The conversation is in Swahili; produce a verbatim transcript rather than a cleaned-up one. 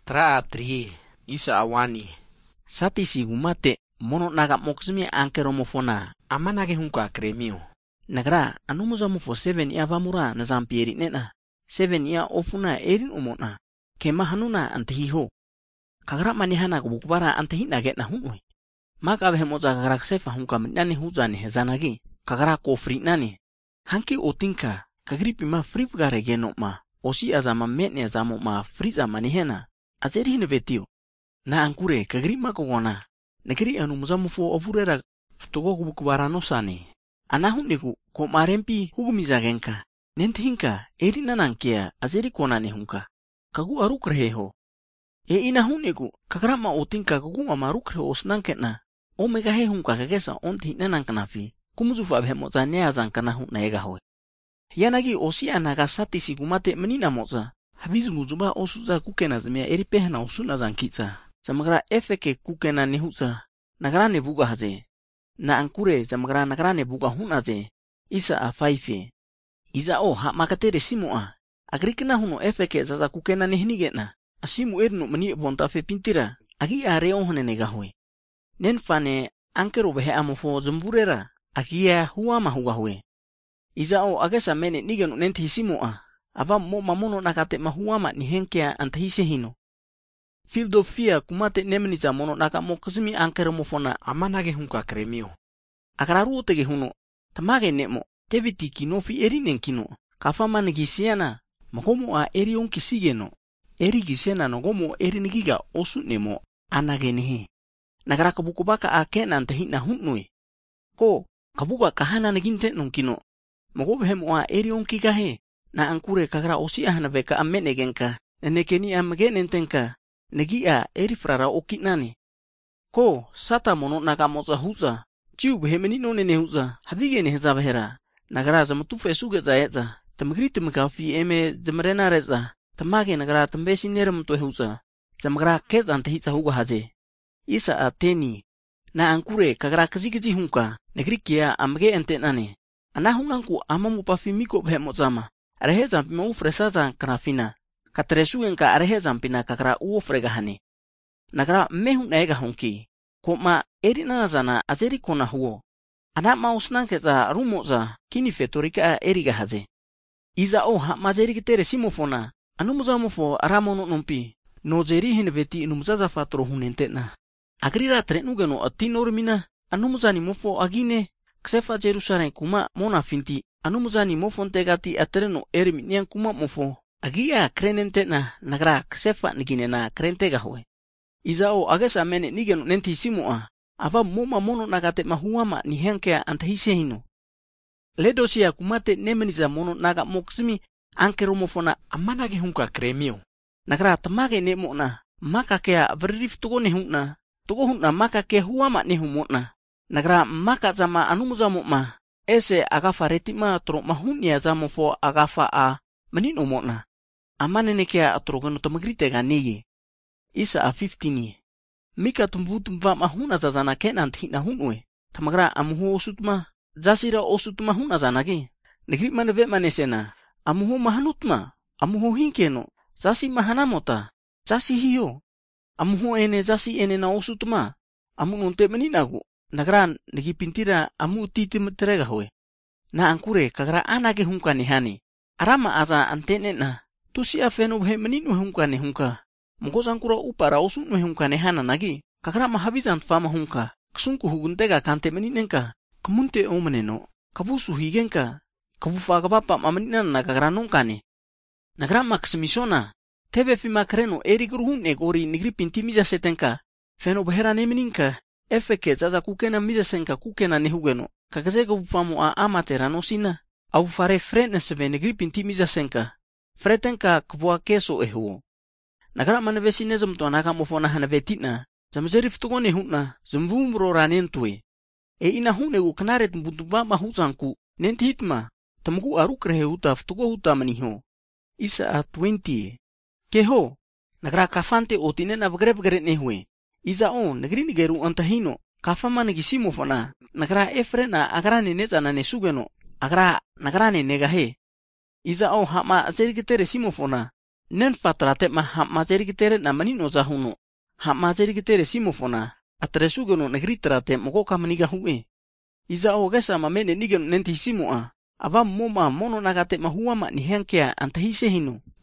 Tra tri isa awani. Sati si gumate mono naga moksumi anke romofona amanage hunka kremio. Nagra anumuza mufo seven ia vamura na zampieri nena. Seven ia ofuna erin umona. Kema hanuna antihiho. Kagra manihana kubukbara antihina get na hunwe. Maka behemoza kagra ksefa hunka minani huzani hezanagi. Kagra kofri nani. Hanki otinka kagripi ma frifgare geno ma. Osi azama metne azamo ma friza manihena. Azeri hinovetio. Na ankure kagri ma kogona. Negeri anumuza mufo ofurera ftogo kubukbara no sani. Anahuniku ko marempi hugumiza genka. Nentihinka eri nanankia azeri konane hunka. Kagu arukreho. E inahuniku kagrama otinka kagu amarukre osnankena. Omega he hunka kagesa onti nanankanafi. Kumuzufa behemoza neazankana hunna egahoe. Yanagi osi anaga sati sigumate menina moza. Havizu muzuba osuza kukena zemia eri pehna osuna zankitza. Zamagra efeke kukena nehuza. Nagrane buga haze. Na ankure zamagra nagrane buga hunaze. Isa a faife. Isa o ha makatere simoa. Agrikena huno efeke zaza kukena nehnigena. Asimu erno meni vontafe pintira. Agi a reohne negahoe. Nenfane ankero behe amofo zumvurera. Agia huama hugahoe. Isa o agesa mene nigenu nenti simoa. Ava mo mamono nakate mahuama ni henkea antahise hino. Philadelphia kumate nemeniza mono naka mokosimi ankero mofona amanage hunka kremio. Akararu otege huno. Tamage nemo. Teviti kinofi erinen kino. Kafama negisiana. Magomo a erion kisigeno. Eri gisena nogomo eri nigiga osu nemo anage nehe. Nagara kabukubaka a kena antahina hunwe. Ko kabuka kahana neginte nonkino. Magobe hemo a erion kigahe. Na ankure kagra osi ahana veka amene genka. Nekeni amagenentenka. Negia eri frara okinani. Ko sata mono nagamoza huza. Chiu behemenino nene huza. Havigene hezabahera. Nagara zamatufe suge zaeza. Tamagriti makafi eme zamarena reza. Tamage nagara tambesi nerem to huza. Zamagra kez antahitza huga haze. Isa a teni. Na ankure kagra kazikizi hunka. Negrikia amage entenane. Anahunganku amamupafi miko behemozama. Areheza mpima ufresaza kanafina. Katresuenka areheza mpina kakra uofregahane. Nagra mehu naega honki. Koma erina nazana azeri kona huo. Anama usnankeza rumoza kini fetorika eriga haze. Iza o ha mazeri kitere simofona. Anumuza mofo aramono nompi. Nozeri hinveti inumuzaza fatro hunentena. Agrira trenugano atinormina. Anumuza ni mofo agine. Ksefa Jerusalem kuma mona finti. Anumuza ni mofo ntegati atreno erminian kuma mofo. Agia krenentena nagra ksefa niginena krentega hoe. Iza o agesa mene nigeno nenti simoa. Ava moma mono nagate mahuama ni henkea antahise hino. Ledosia kumate nemeniza mono naga moksimi anke romofona amanage hunka kremio. Nagra tamage nemona maka kea verif togo ne hunna. Togo hunna maka ke huama ne humona. Nagra maka zama anumuza moma. Ese agafa retima tro mahunia zamo fo agafa a menino mona. Amanene kea atrogano tamagrite ganeye. Isa a fifteen. Mika tumvutumva mahuna zazana kenant hina hunwe. Tamagra amuhu osutma. Zasira osutma huna zanage. Negri maneve manesena. Amuhu mahanutma. Amuhu hinkeno. Zasi mahanamota. Zasi hiyo. Amuhu ene zasi ene na osutma. Amu nonte meninagu. Nagra negi pintira amu titi metrega hoe. Na ankure kagra anage hunka nehane. Arama aza antene na. Tusi afeno he meninu hunka ne hunka. Mungos ankura upara osun hunka nehana nagi. Kagra mahavizant fama hunka. Ksunku huguntega kante meninenka. Kamunte omeneno. Kavusu higenka. Kavufaga papa mameninana na kagra nonkane. Nagra maksimisona. Tebe fima kreno eri gruhun egori nigri pintimiza setenka. Feno behera nemeninka. Efeke zaza kukena mizasenka kukena nehugeno. Kakazega ufamu a amatera no sina. Au fare frene seve negri pintimiza senka. Fretenka kvua keso ehuo. Nagra manevesinezam to anaka mofona hanavetina. Zamzeri ftogone hunna. Zamvumro ranentue. E ina hune u kanaret mbuntuba mahuzanku. Nenti hitma. Tamugu arukrehe huta ftogo huta maniho. Isa a twenty. Keho. Nagra kafante otinena vgrevgret nehue. Iza on negri nigeru antahino. Kafama negisimo fona. Nagra efrena agrane nezana nesugeno. Agra nagrane negahe. Iza o hama azerigitere simofona. Nen fatrate ma hap majeri kitere na manino zahuno. Hap majeri kitere simofona. Atresugo no negeri terate mokoka meniga hue. Iza ogesa ma mene nige no nenti simoa. Ava moma mono nagate mahua ma nihengkea antahise hino.